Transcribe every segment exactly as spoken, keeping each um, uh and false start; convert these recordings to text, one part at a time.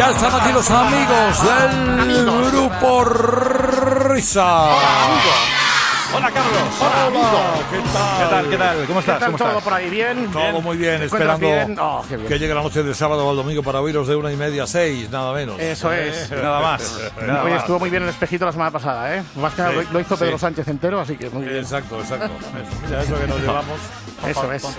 Ya están aquí los amigos del Grupo Risa. Hola, Carlos. Hola, hola. ¿Qué tal? ¿Qué tal? ¿Qué tal? ¿Cómo estás? ¿Qué tal ¿Cómo todo estás? por ahí? ¿Bien? Todo bien. muy bien, ¿Te encuentras esperando bien? Oh, qué bien. que llegue la noche del sábado al domingo para oíros de una y media a seis, nada menos. Eso es. Nada más. Nada Oye, más. estuvo muy bien el espejito la semana pasada, ¿eh? Más que nada Sí, lo hizo Pedro sí. Sánchez entero, así que muy bien. Exacto, exacto. Eso, mira, eso que nos llevamos. Eso es.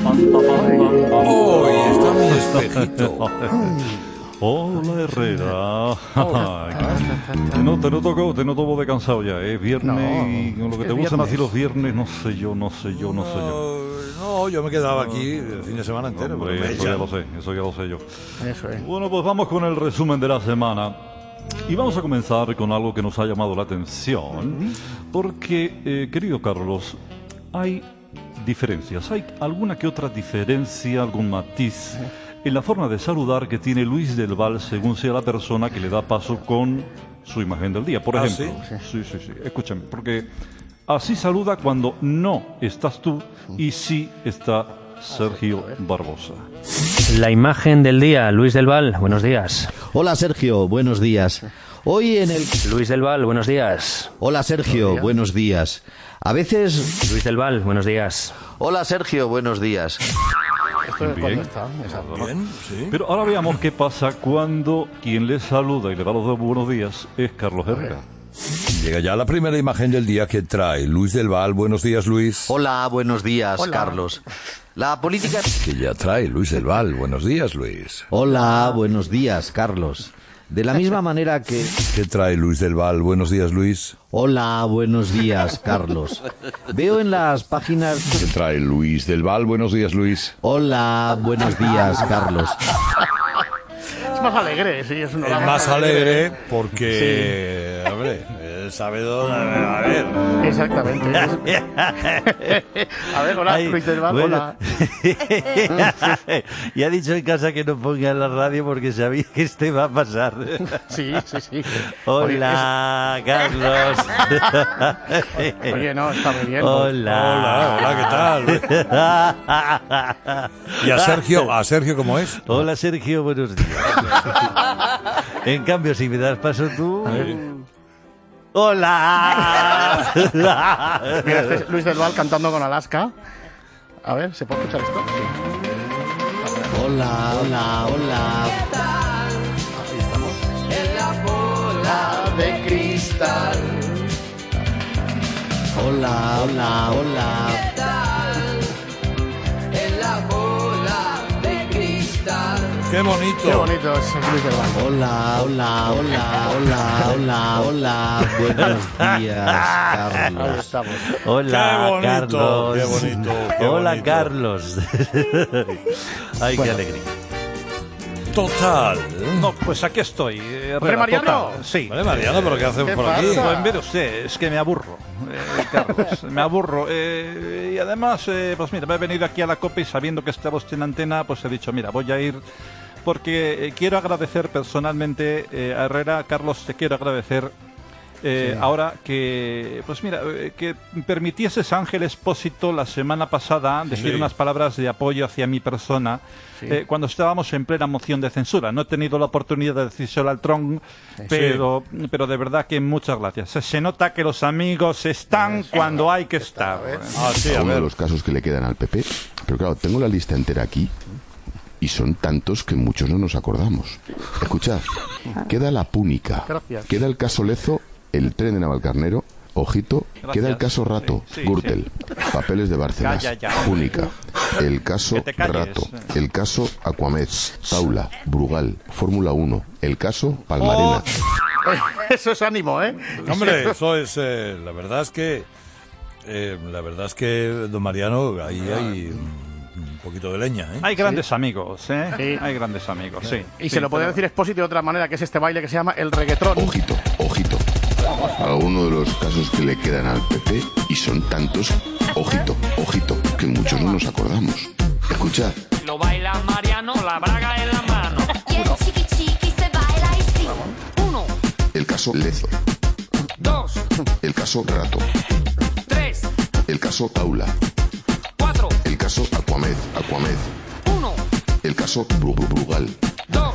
Hoy está mi espejito. Hola, Herrera. Te no, te noto, te noto vos de cansado ya, ¿eh? Viernes No, y con lo que es te gustan viernes. así los viernes, no sé yo, no sé yo, no sé yo. No, no, yo me quedaba aquí el fin de semana entero. Hombre, pero me eso ya echan. lo sé, eso ya lo sé yo. Eso es. Bueno, pues vamos con el resumen de la semana. Y vamos a comenzar con algo que nos ha llamado la atención. Porque, eh, querido Carlos, hay diferencias, hay alguna que otra diferencia, algún matiz en la forma de saludar que tiene Luis del Val según sea la persona que le da paso con su imagen del día. Por ¿Ah, ejemplo, sí, sí, sí, escúchame, porque así saluda cuando no estás tú y sí está Sergio Barbosa. La imagen del día, Luis del Val, buenos días. Hola Sergio, buenos días. Hoy en el... Luis del Val, buenos días. Hola Sergio, buenos días. A veces... Luis del Val, buenos días. Hola Sergio, buenos días. Esto es Bien. cuando está. Exacto. Bien, sí. Pero ahora veamos qué pasa cuando quien le saluda y le da los dos buenos días es Carlos Herrera. Llega ya la primera imagen del día que trae Luis del Val. Buenos días, Luis. Hola, buenos días, Hola. Carlos. La política... Que ya trae Luis del Val. Buenos días, Luis. Hola, buenos días, Carlos. De la misma manera que... ¿Qué trae Luis del Val? Buenos días, Luis. Hola, buenos días, Carlos. Veo en las páginas... ¿Qué trae Luis del Val? Buenos días, Luis. Hola, buenos días, Carlos. Es más alegre, sí. Es, un Es más alegre porque, hombre, él sabe dónde... A ver, Exactamente. A ver, hola, Ay, Luis del Val, bueno. hola. Y ha dicho en casa que no ponga en la radio porque sabía que este va a pasar. Sí, sí, sí. Hola, Carlos. Oye, es- Oye, no, está muy bien. Hola. hola, hola, ¿qué tal? ¿Y a Sergio, a Sergio cómo es? Hola, Sergio, buenos días. En cambio, si me das paso tú... ¡Hola! Mira, este es Luis del Val cantando con Alaska. A ver, ¿se puede escuchar esto? Sí. Hola, hola, hola. Ahí estamos. Bola de cristal. Hola, hola, hola. Qué bonito. Qué bonito es Luis del Val. Hola, hola, hola, hola, hola, hola. Buenos días, Ahí Carlos. estamos. Hola, Qué bonito, Carlos. qué bonito, qué Hola, bonito. Carlos. Ay, qué alegría. Total. No, pues aquí estoy. Herrera, Hombre, Mariano. total. Sí. Vale, Mariano, ¿pero qué hacen ¿Qué por aquí? pasa? Pues mire usted, es que me aburro, eh, Carlos, me aburro. eh, y además, eh, pues mira, me he venido aquí a la COPE y sabiendo que estaba usted en antena, pues he dicho, mira, voy a ir porque eh, quiero agradecer personalmente eh, a Herrera. Carlos, te quiero agradecer eh, Sí. ahora que, pues mira, eh, que permitieses a Ángel Expósito la semana pasada decir Sí. unas palabras de apoyo hacia mi persona. Sí. Eh, cuando estábamos en plena moción de censura. No he tenido la oportunidad de decírselo al Tron, pero, pero de verdad que muchas gracias. Se, se nota que los amigos están cuando hay que estar. Ah, sí, a uno de ver. los casos que le quedan al P P. Pero claro, tengo la lista entera aquí y son tantos que muchos no nos acordamos. Escuchad, queda la Púnica, Gracias. queda el caso Lezo, el tren de Navalcarnero, ojito, Gracias. queda el caso Rato, Sí, sí, Gürtel, papeles de Bárcenas, Ya, ya, ya. Púnica, el caso Que te calles. Rato, el caso Aquamed, Taula, Brugal, Fórmula uno, el caso Palmarena. Eso es ánimo, ¿eh? Hombre, eso es... eh, la verdad es que... eh, la verdad es que, don Mariano, ahí hay un, un poquito de leña, ¿eh? Hay grandes amigos, ¿eh? Sí. Hay grandes amigos, sí. Y Sí, se lo puede pero- decir Expósito de otra manera, que es este baile que se llama el reggaetrón. Ojito, ojito. Alguno de los casos que le quedan al P P, y son tantos, ojito, ojito, que muchos no nos acordamos. Escuchad, Lo baila Mariano, la braga en la mano. Y el chiqui chiqui se baila y sí. Uno, el caso Lezo, dos, el caso Rato, tres, el caso Taula, cuatro, el caso Aquamed, Aquamed, uno, el caso Bru- Bru- Brugal, dos, el caso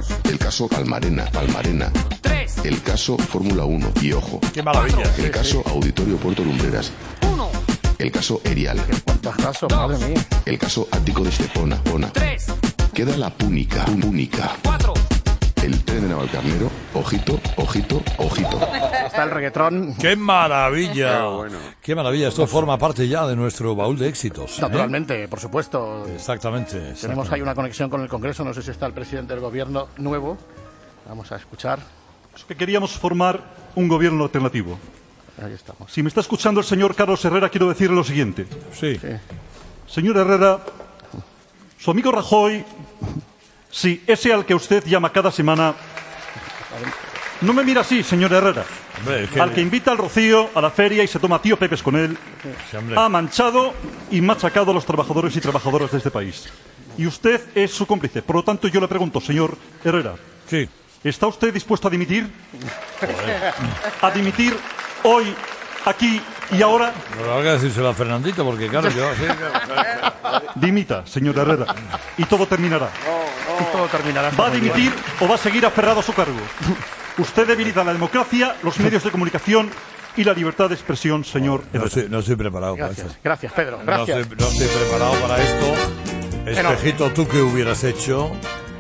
caso Palmarena, Palmarena. tres, El caso Fórmula uno. Y ojo, ¡Qué maravilla! el caso Auditorio Puerto Lumbreras. uno, El caso Erial. ¿Cuántos casos? Madre mía. El caso Ático de Estepona. Pona. tres, Queda la Púnica. Púnica. cuatro, El tren de Navalcarnero. Ojito, ojito, ojito. Está el reggaetón. ¡Qué maravilla! ¡Qué maravilla! Esto forma parte ya de nuestro baúl de éxitos. ¿eh? Naturalmente, por supuesto. Exactamente. Tenemos exactamente. ahí una conexión con el Congreso. No sé si está el presidente del gobierno nuevo. Vamos a escuchar. Es que queríamos formar un gobierno alternativo. Ahí estamos. Si me está escuchando el señor Carlos Herrera, quiero decirle lo siguiente. Sí. Señor Herrera, su amigo Rajoy, sí, ese al que usted llama cada semana, no me mira así, señor Herrera. Hombre, es que- Al que invita al Rocío, a la feria y se toma tío Pepes con él, Sí, hombre. ha manchado y machacado a los trabajadores y trabajadoras de este país. Y usted es su cómplice. Por lo tanto, yo le pregunto, señor Herrera, Sí. ¿está usted dispuesto a dimitir? ¿A dimitir hoy, aquí y ahora? Pero habrá que decírselo a Fernandito, porque claro, yo... sí, claro. Dimita, señor Herrera, y todo terminará. Y todo terminará. ¿Va a dimitir o va a seguir aferrado a su cargo? Usted debilita la democracia, los medios de comunicación y la libertad de expresión, señor No Herrera. estoy, no estoy preparado para Gracias, eso. gracias, Pedro. No Gracias. estoy, no estoy preparado para esto. Espejito, ¿tú qué hubieras hecho?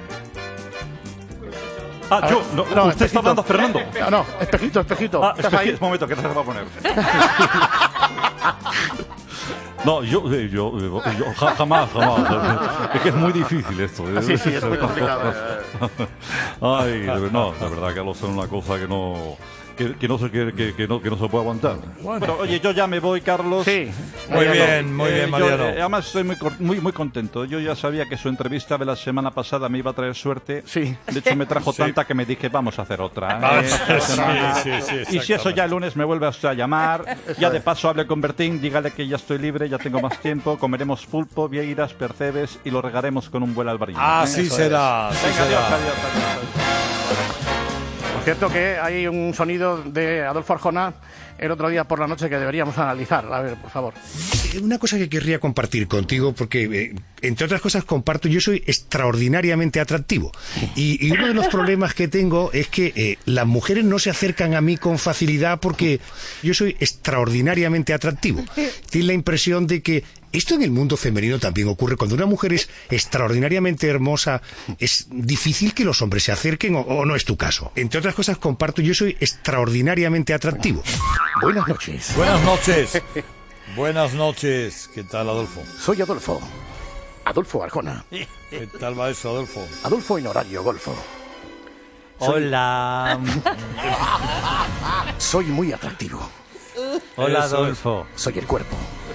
Ah, yo, no, No, usted está espejito. hablando a Fernando. No, no, espejito, espejito. Ah, ¿Estás espeji- ahí? un momento, que se va a poner. No, yo, eh, yo, eh, yo ja- jamás, jamás. Es que es muy difícil esto. ¿eh? Sí, sí, es muy complicado. Ay, de, ver- no, de verdad que lo son una cosa que no, que, que no se que, que, que no que no se puede aguantar. Bueno, oye, yo ya me voy, Carlos. Sí. Muy Mariano. bien, muy bien, yo, Mariano. eh, además estoy muy, cor- muy muy contento. Yo ya sabía que su entrevista de la semana pasada me iba a traer suerte. Sí. De hecho, me trajo Sí. tanta que me dije, vamos a hacer otra. ¿eh? Vamos, Esta sí, semana. sí, sí, Y si eso exactamente. ya el lunes me vuelve a usted a llamar, ya de paso hable con Bertín, dígale que ya estoy libre, ya tengo más tiempo, comeremos pulpo, vieiras, percebes y lo regaremos con un buen albariño. Así Eso será, así Venga, adiós, será. adiós, adiós. Por cierto que hay un sonido de Adolfo Arjona el otro día por la noche que deberíamos analizar. A ver, por favor. Una cosa que querría compartir contigo, porque eh, entre otras cosas comparto, yo soy extraordinariamente atractivo. Y, y uno de los problemas que tengo es que eh, las mujeres no se acercan a mí con facilidad porque yo soy extraordinariamente atractivo. Tiene la impresión de que esto en el mundo femenino también ocurre. Cuando una mujer es extraordinariamente hermosa, es difícil que los hombres se acerquen, o, o no es tu caso. Entre otras cosas comparto, yo soy extraordinariamente atractivo. Buenas noches. Buenas noches. Buenas noches. ¿Qué tal, Adolfo? Soy Adolfo. Adolfo Arjona. ¿Qué tal va eso, Adolfo? Adolfo en horario golfo. Hola. Soy muy atractivo. Hola, Eso Adolfo. Soy el cuerpo.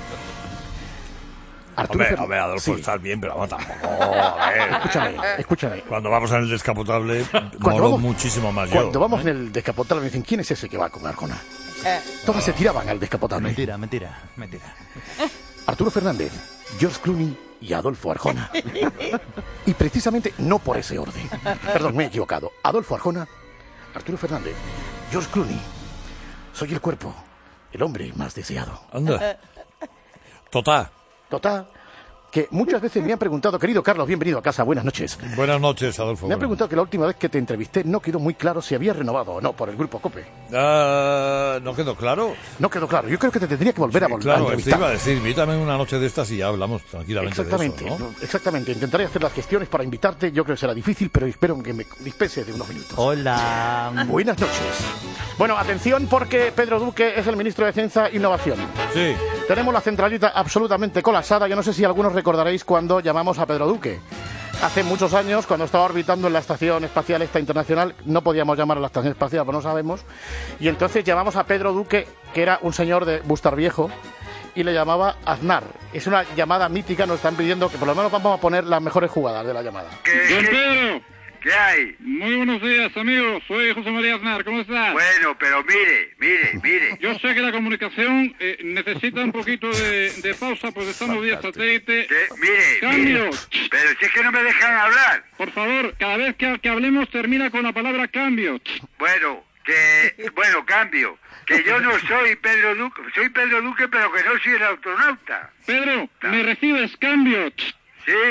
Arturo Hombre, Fer- hombre, Adolfo, Sí. estás bien, pero vamos tampoco. A ver. Escúchame, escúchame. Cuando vamos en el descapotable, Cuando molo vamos- muchísimo más yo. Cuando vamos en el descapotable me dicen, ¿quién es ese que va con Arjona? Todas se tiraban al descapotable. Mentira, mentira, mentira. Arturo Fernández, George Clooney y Adolfo Arjona. Y precisamente no por ese orden. Perdón, me he equivocado. Adolfo Arjona, Arturo Fernández, George Clooney. Soy el cuerpo, el hombre más deseado. Anda. Total. Total, que muchas veces me han preguntado, querido Carlos, bienvenido a casa, buenas noches. Buenas noches, Adolfo. Me han Buenas. preguntado que la última vez que te entrevisté no quedó muy claro si había renovado o no por el grupo COPE. Ah, ¿no quedó claro? No quedó claro. Yo creo que te tendría que volver a volver a Claro, te entrevistar. iba a decir, invítame una noche de estas y ya hablamos tranquilamente Exactamente, de eso, ¿no? exactamente. Intentaré hacer las gestiones para invitarte. Yo creo que será difícil, pero espero que me dispense de unos minutos. Hola. Buenas noches. Bueno, atención porque Pedro Duque es el ministro de Ciencia e Innovación. Sí. Tenemos la centralita absolutamente colapsada. Yo no sé si algunos recordaréis cuando llamamos a Pedro Duque. Hace muchos años, cuando estaba orbitando en la Estación Espacial esta internacional, no podíamos llamar a la Estación Espacial, pues no sabemos. Y entonces llamamos a Pedro Duque, que era un señor de Bustar Viejo, y le llamaba Aznar. Es una llamada mítica, nos están pidiendo que por lo menos vamos a poner las mejores jugadas de la llamada. Don Pedro. ¿Qué hay? Muy buenos días, amigos. Soy José María Aznar. ¿Cómo estás? Bueno, pero mire, mire, mire. Yo sé que la comunicación eh, necesita un poquito de, de pausa, pues estamos vía satélite. ¿Qué? Mire, Cambio. mire. Pero si es que no me dejan hablar. Por favor, cada vez que, que hablemos termina con la palabra cambio. Bueno, que... Bueno, cambio. Que yo no soy Pedro Duque. Soy Pedro Duque, pero que no soy el astronauta. Pedro, ¿me recibes cambio? Sí.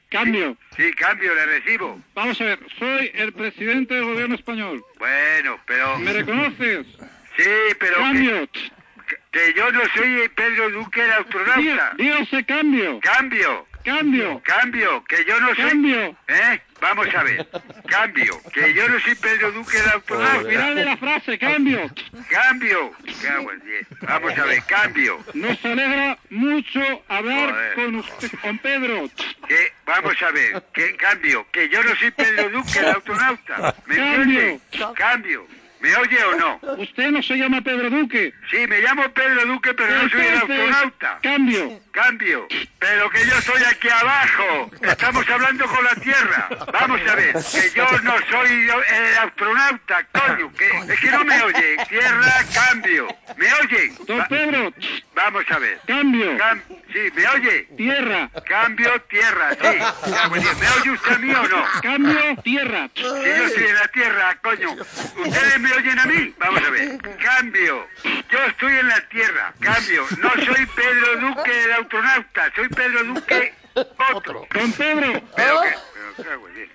Cambio. Sí, sí, cambio, le recibo. Vamos a ver, soy el presidente del gobierno español. Bueno, pero... ¿Me reconoces? Sí, pero... Cambio. Que, que yo no soy Pedro Duque, el astronauta. Dígase cambio. Cambio. Cambio. Cambio, que yo no soy... Cambio. ¿Eh? Vamos a ver. Cambio, que yo no soy Pedro Duque, el astronauta. Al final de la frase, cambio. Cambio. Cago en diez. Vamos a ver, cambio. Nos alegra mucho hablar Joder. con usted, con Pedro. Que, vamos a ver, que cambio, que yo no soy Pedro Duque, el astronauta. ¿Me Cambio. entiende? Cambio. ¿Me oye o no? Usted no se llama Pedro Duque. Sí, me llamo Pedro Duque, pero no soy el Entonces, astronauta. Cambio. Cambio. Pero que yo estoy aquí abajo. Estamos hablando con la Tierra. Vamos a ver, que yo no soy yo- el astronauta, coño. Que, es que no me oye. Tierra, cambio. ¿Me oye? Don Va- Pedro. Vamos a ver. Cambio. Cam- sí, ¿me oye? Tierra. Cambio, tierra, sí. Cago en diez. ¿Me oye usted a mí o no? Cambio. Tierra. Si yo estoy en la Tierra, coño. ¿Ustedes me oyen a mí? Vamos a ver. Cambio. Yo estoy en la Tierra. Cambio. No soy Pedro Duque, el astronauta. Soy Pedro Duque, otro. Don Pedro. Pero que... Pero cago en diez.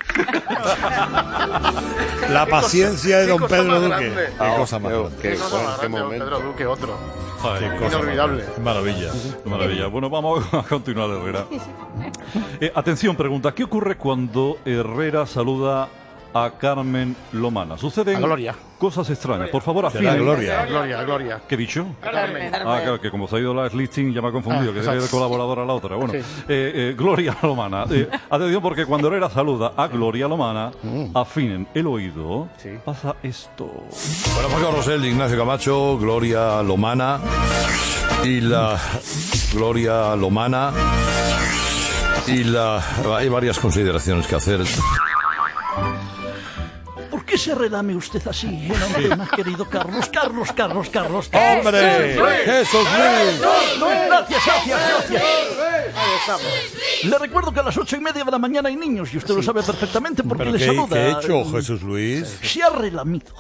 La paciencia de don cosa Pedro más Duque. grande. Qué cosa más grande. Qué cosa más grande, don Pedro Duque, otro. Ay, Qué cosa Inolvidable. más- Qué maravilla. Qué maravilla. Bueno, vamos a continuar, Herrera. Eh, atención, pregunta. ¿Qué ocurre cuando Herrera saluda a Carmen Lomana? Suceden A Gloria. cosas extrañas. Por favor, Será afinen. Gloria. Gloria, Gloria. ¿Qué he dicho? Carmen. Ah, claro, que como se ha ido la listing ya me ha confundido, Ah, que sería de exacto. colaboradora a la otra. Bueno, Sí. eh, eh, Gloria Lomana. Eh, atención, porque cuando Herrera saluda a Gloria Lomana, afinen el oído, Sí. pasa esto. Bueno, Paco Rosell, Ignacio Camacho, Gloria Lomana y la Gloria Lomana y la hay varias consideraciones que hacer. ¿Por qué se relame usted así en antena, querido Carlos? Carlos, Carlos, Carlos. ¡Hombre! ¡Jesús Luis! Gracias, gracias, gracias. Le recuerdo que a las ocho y media de la mañana hay niños y usted lo sabe perfectamente porque ¿Pero le qué, saluda. qué he hecho, Jesús Luis? Se ha relamido.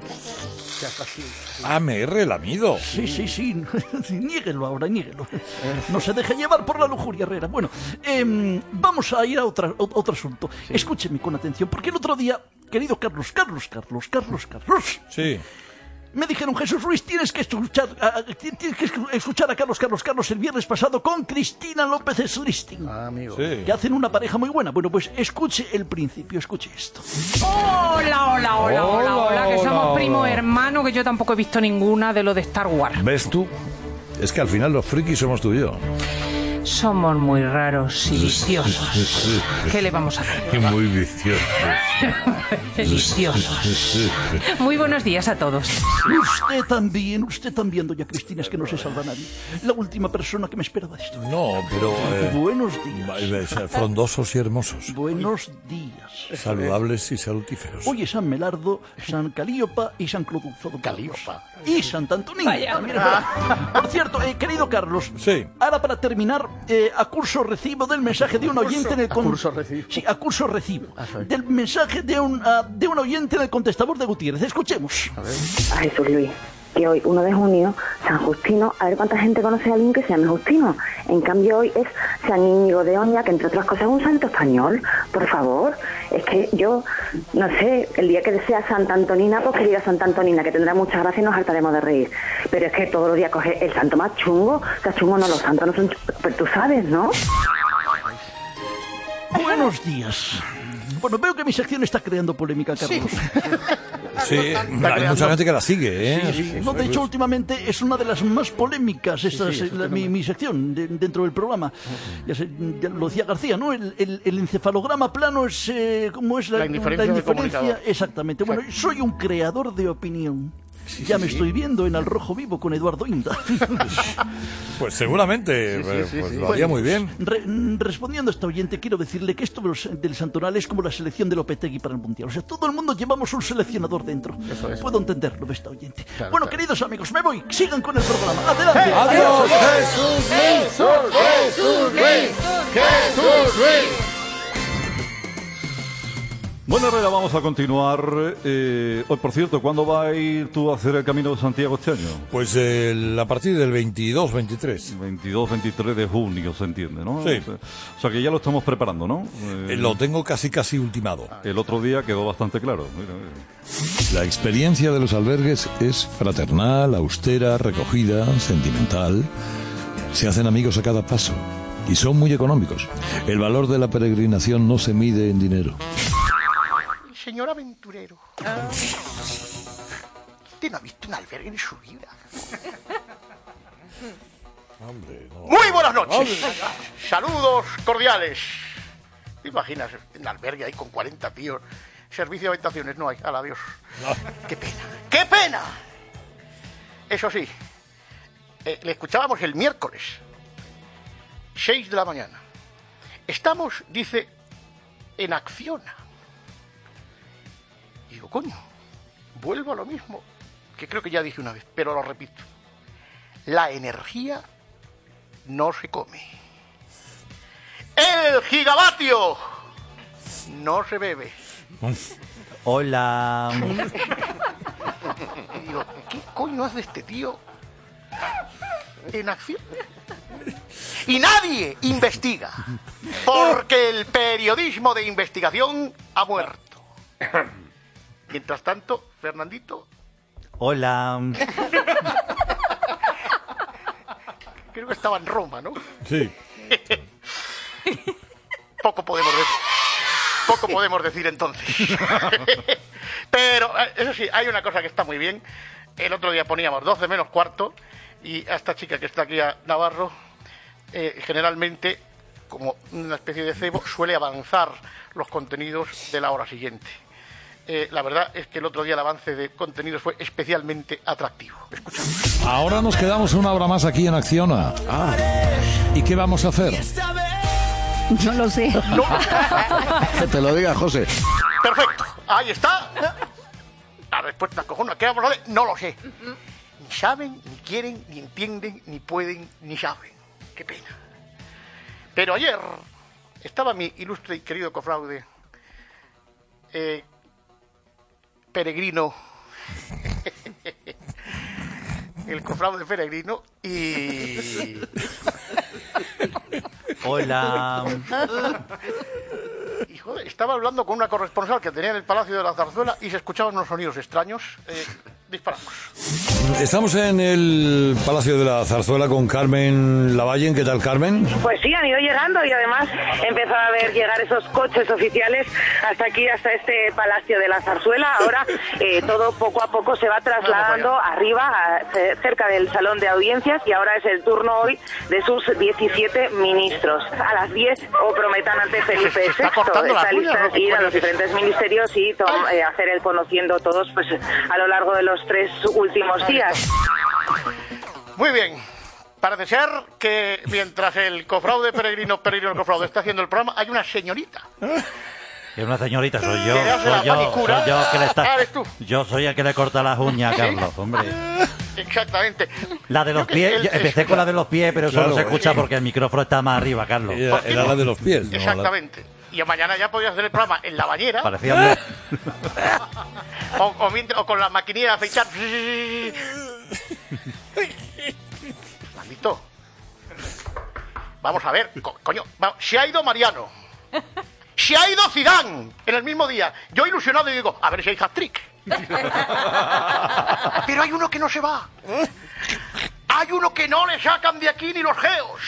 Ah, me he relamido. Sí, sí, sí. Niéguelo ahora, niéguelo. No se deje llevar por la lujuria, Herrera. Bueno, em, vamos a ir a, otra, a otro asunto. Escúcheme con atención, porque el otro día, querido Carlos, Carlos, Carlos, Carlos, Carlos, Sí. me dijeron, Jesús Luis, tienes que escuchar a, tienes que escuchar a Carlos, Carlos, Carlos el viernes pasado con Cristina López Slisting. Ah, amigo. Sí. Que hacen una pareja muy buena. Bueno, pues escuche el principio, escuche esto. Hola, hola, hola, hola, hola, que hola, somos hola. primos hermanos, que yo tampoco he visto ninguna de lo de Star Wars. ¿Ves tú? Es que al final los frikis somos tú y yo. Somos muy raros y viciosos. ¿Qué le vamos a hacer? Muy vicioso. Viciosos. Muy buenos días a todos. Usted también, usted también, doña Cristina, es que no se salva nadie. La última persona que me esperaba esto. No, pero... eh, Buenos días. eh, frondosos y hermosos. Buenos días. Saludables y salutíferos. Hoy es San Melardo, San Calíopa y San Clodoaldo. Calíopa. Y Santa Antonina. Vaya. Mira, por cierto, eh, querido Carlos, Sí. ahora para terminar, eh, a curso recibo del mensaje de un oyente en el... con- A curso recibo. Sí, a curso recibo. Ah, sí. Del mensaje de un, ah, de un oyente en el contestador de Gutiérrez. Escuchemos. A Jesús Luis, que hoy, uno de junio, San Justino, a ver cuánta gente conoce a alguien que se llame Justino. En cambio hoy es San Íñigo de Oña, que entre otras cosas es un santo español. Por favor, es que yo, no sé, el día que sea Santa Antonina, pues que diga Santa Antonina, que tendrá mucha gracia y nos hartaremos de reír. Pero es que todos los días coge el santo más chungo, o sea, chungo no, los santos no son chungos, pues tú sabes, ¿no? Buenos días. Bueno, veo que mi sección está creando polémica, Carlos. Sí, hay mucha gente que la sigue, ¿eh? Sí, sí. No, de hecho, últimamente es una de las más polémicas estas, sí, la- mi, mi sección de- dentro del programa. Ya, sé, ya lo decía García, ¿no? El, el- el encefalograma plano es... Eh, ¿Cómo es la, La indiferencia del comunicador. Exactamente. Bueno, soy un creador de opinión. Ya me estoy viendo en Al Rojo Vivo con Eduardo Inda. Pues seguramente, Sí, sí, eh, sí, pues sí. lo haría muy bien. Re- respondiendo a esta oyente, quiero decirle que esto de los- del Santoral es como la selección de Lopetegui para el Mundial. O sea, todo el mundo llevamos un seleccionador dentro. Eso es. Puedo entenderlo de esta oyente. Claro, bueno, claro. queridos amigos, me voy. Sigan con el programa. Adelante. ¡Adiós, Jesús Luis! ¡Jesús Luis! ¡Jesús Luis! Bueno, Herrera, vamos a continuar. Eh, hoy, por cierto, ¿cuándo va a ir tú a hacer el Camino de Santiago este año? Pues eh, a partir del veintidós, veintitrés. veintidós, veintitrés de junio, se entiende, ¿no? Sí. O sea, que ya lo estamos preparando, ¿no? Eh, lo tengo casi casi ultimado. El otro día quedó bastante claro. Mira, mira. La experiencia de los albergues es fraternal, austera, recogida, sentimental. Se hacen amigos a cada paso y son muy económicos. El valor de la peregrinación no se mide en dinero. Señor aventurero, usted no ha visto un albergue en su vida. Hombre, no. Muy buenas noches. Saludos cordiales. ¿Te imaginas un albergue ahí con cuarenta tíos? Servicio de habitaciones no hay. ¡Hala, Dios! No. ¡Qué pena! ¡Qué pena! Eso sí, eh, le escuchábamos el miércoles, seis de la mañana. Estamos, dice, en Acciona. Y digo, coño, vuelvo a lo mismo, que creo que ya dije una vez, pero lo repito. La energía no se come. El gigavatio no se bebe. Hola. Y digo, ¿qué coño hace este tío en acción? Y nadie investiga, porque el periodismo de investigación ha muerto. Mientras tanto, Fernandito... Hola. Creo que estaba en Roma, ¿no? Sí. Poco podemos decir, poco podemos decir entonces. Pero, eso sí, hay una cosa que está muy bien. El otro día poníamos doce menos cuarto y a esta chica que está aquí, a Navarro, eh, generalmente, como una especie de cebo, suele avanzar los contenidos de la hora siguiente. Eh, la verdad es que el otro día el avance de contenidos fue especialmente atractivo. Escuchamos. Ahora nos quedamos una hora más aquí en Acciona. Ah. ¿Y qué vamos a hacer? No lo sé. No. Que te lo diga José. Perfecto, ahí está. La respuesta cojona. ¿Qué vamos a hacer? No lo sé. Ni saben, ni quieren, ni entienden, ni pueden, ni saben. Qué pena. Pero ayer estaba mi ilustre y querido cofraude, eh, peregrino, el cofraude peregrino, y... Hola. Y joder, estaba hablando con una corresponsal que tenía en el Palacio de la Zarzuela y se escuchaban unos sonidos extraños. Eh, disparamos. Estamos en el Palacio de la Zarzuela con Carmen Lavallen. ¿Qué tal, Carmen? Pues sí, han ido llegando y además empezó a ver llegar esos coches oficiales hasta aquí, hasta este Palacio de la Zarzuela. Ahora eh, todo poco a poco se va trasladando arriba, a, cerca del Salón de Audiencias, y ahora es el turno hoy de sus diecisiete ministros. A las diez o prometan ante Felipe sexto. Está lista de ir a los diferentes ministerios y eh, hacer el conociendo todos pues a lo largo de los tres últimos días. Muy bien. Parece ser que mientras el cofraude peregrino, peregrino cofraude está haciendo el programa, hay una señorita. Es una señorita, soy yo. Que hace la Soy yo, manicura. soy yo que le está... Ah, eres tú. Yo soy el que le corta las uñas a Carlos, hombre. Exactamente. La de los Creo que pies, el- yo empecé con la de los pies, pero Claro, solo se escucha eh. porque el micrófono está más arriba, Carlos. Era, era la de los pies. ¿no? Exactamente. Y mañana ya podías hacer el programa en la bañera. Parecía un- o, o, mientras- o con la maquinilla de afeitar. Maldito. Vamos a ver, co- coño, va- se ha ido Mariano. Se ha ido Zidane en el mismo día. Yo ilusionado y digo, a ver si hay hat-trick. Pero hay uno que no se va. Hay uno que no le sacan de aquí ni los geos.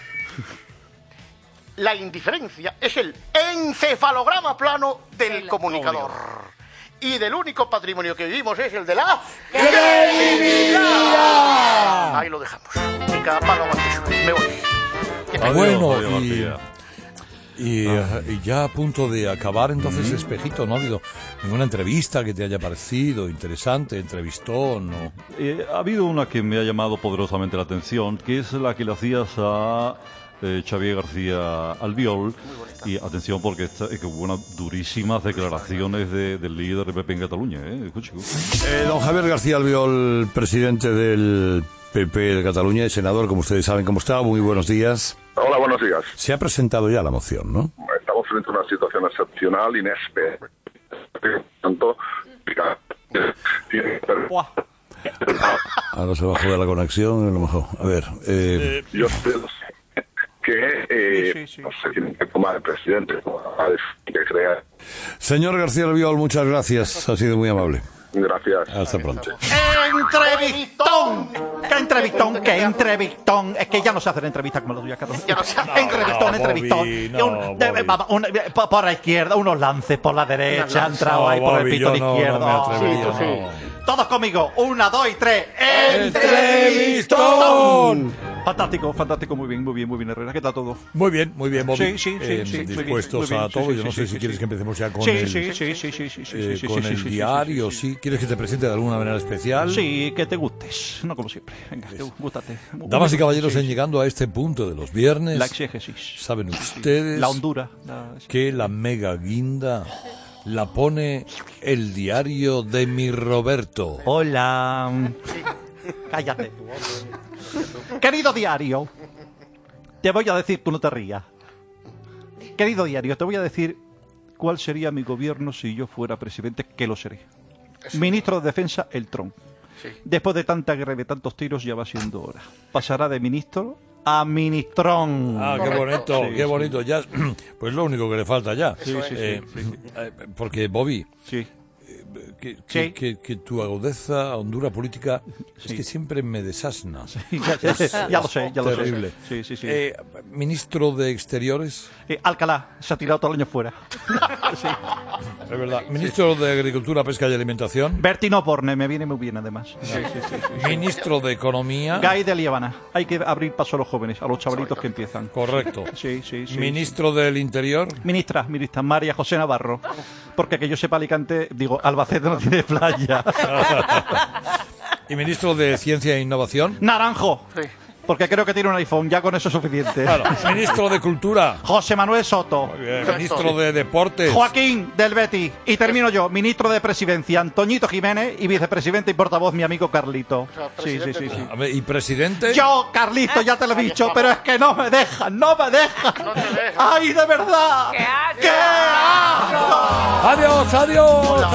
La indiferencia es el encefalograma plano del comunicador. Y del único patrimonio que vivimos es el de la credibilidad. Ahí lo dejamos. En cada palo aguante su. Me voy. ¿Qué tal? Bueno, Adiós, y, García. y, eh, y ya a punto de acabar entonces Espejito, no ha habido ninguna entrevista que te haya parecido interesante, entrevistón, ¿no? Eh, ha habido una que me ha llamado poderosamente la atención, que es la que le hacías a eh, Xavier García Albiol. Y atención, porque esta, eh, que hubo unas durísimas declaraciones de, del líder del P P en Cataluña. ¿eh? Escuche, escuche. Eh, don Javier García Albiol, presidente del P P de Cataluña y senador, como ustedes saben cómo está. Muy buenos días. Hola, buenos días. Se ha presentado ya la moción, ¿no? Estamos frente a una situación excepcional, inesperada. tanto... Ahora se bajó de la conexión, a lo mejor. A ver. Eh... Yo sé que eh, sí, sí, sí. no se tiene que tomar el presidente, que crea. Señor García Albiol, muchas gracias. Ha sido muy amable. Gracias. Hasta pronto. ¡Entrevistón! ¿Qué entrevistón? ¿Qué entrevistón? Es que ya no se hacen entrevistas como la tuya, Carlos. Ya no se hace. Entrevistón, no, entrevistón. Bobby, no, un, de, vamos, un, por, por la izquierda, unos lances por la derecha, han entrado no, ahí por Bobby, el pito yo no, izquierdo. no me atrevería, sí, sí. no. Todos conmigo. Una, dos y tres. ¡Entrevistón! Fantástico, fantástico. Muy bien, muy bien, muy bien, Herrera. ¿Qué tal todo? Muy bien, muy bien, Bobby. Sí, sí, sí. Eh, sí dispuestos muy bien, a muy bien, todo. sí, Yo no sí, sé sí, si sí, quieres sí. que empecemos ya con sí, el, sí, sí, sí, sí, sí, sí, eh, sí, con sí, el sí, sí, diario. sí, Sí, sí, sí. ¿Quieres que te presente de alguna manera especial? Sí, que te gustes. No como siempre. Venga, que gústate. Damas y caballeros, Sí, en sí. llegando a este punto de los viernes, La exégesis. saben ustedes La hondura. La... que la mega guinda la pone el diario de mi Roberto. Hola. Cállate. Querido diario, te voy a decir, tú no te rías. Querido diario, te voy a decir cuál sería mi gobierno si yo fuera presidente, que lo seré. Ministro de Defensa, el Tron. Sí. Después de tanta guerra y de tantos tiros, ya va siendo hora. Pasará de ministro a ministrón. Ah, qué bonito, Sí, qué sí. bonito. Ya, pues lo único que le falta ya. Sí, sí, sí, Eh, sí, sí. eh, Porque, Bobby, Sí. que, que, Sí. que, que tu agudeza, hondura política, es que siempre me desasna. Ya, ya, ya lo sé, ya lo sé. Terrible. Sí, sí, sí. Eh, Ministro de Exteriores. Eh, Alcalá se ha tirado todo el año fuera. Sí. Es verdad. Ministro de Agricultura, Pesca y Alimentación. Bertino Borne, me viene muy bien además. Sí, sí, sí, sí. Ministro de Economía. Guy de Liébana. Hay que abrir paso a los jóvenes, a los chavalitos que empiezan. Correcto. Sí, sí, sí. Ministro del Interior. Ministra, ministra María José Navarro. Porque que yo sepa Alicante, digo, Albacete no tiene playa. Y Ministro de Ciencia e Innovación. Naranjo. Porque creo que tiene un iPhone, ya con eso es suficiente. Claro. Ministro de Cultura. José Manuel Soto. Muy bien. Ministro de Deportes. Joaquín del Betis. Y termino yo, ministro de Presidencia, Antoñito Jiménez, y vicepresidente y portavoz, mi amigo Carlito. Sí, sí, sí, sí. A ver, ¿y presidente? Yo, Carlito, ya te lo he dicho, pero es que no me dejan, no me dejan. ¡Ay, de verdad! ¡Qué asco! Adiós, adiós.